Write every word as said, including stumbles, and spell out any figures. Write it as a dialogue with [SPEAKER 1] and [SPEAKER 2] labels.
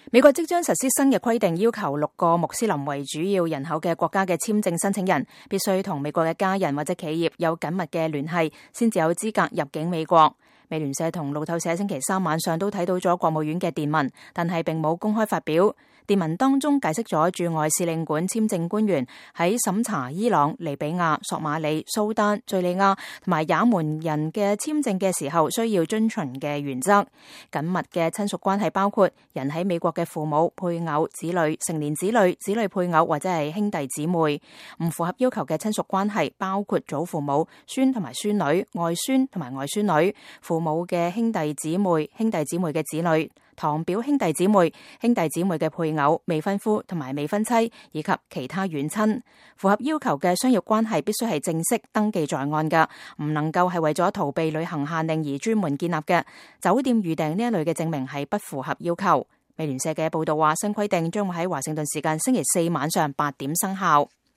[SPEAKER 1] 美國即將實施新嘅規定，要求六個穆斯林為主要人口嘅國家嘅簽證申請人必須同美國嘅家人或者企業有緊密嘅聯繫，先至有資格入境美國。美聯社同路透社星期三晚上都睇到咗國務院嘅電文，但係並冇公開發表。電文當中解釋咗駐外使領館簽證官員喺審查伊朗、利比亞、索馬里、蘇丹、敘利亞同埋也門人嘅簽證嘅時候需要遵循嘅原則。緊密嘅親屬關係包括人喺美國嘅父母、配偶、子女、成年子女、子女配偶或者係兄弟姊妹。唔符合要求嘅親屬關係包括祖父母、孫同埋孫女、外孫同埋外孫女、父母嘅兄弟姊妹、兄弟姊妹嘅子女、堂表兄弟姊妹、兄弟姊妹嘅配偶、未婚夫同埋未婚妻，以及其他遠親。符合要求嘅商業關係必須係正式登記在案嘅，唔能夠係為咗逃避旅行限令而專門建立嘅。酒店預訂呢一類嘅證明係不符合要求。美聯社嘅報道話，新規定將會喺華盛頓時間星期四晚上八點生效。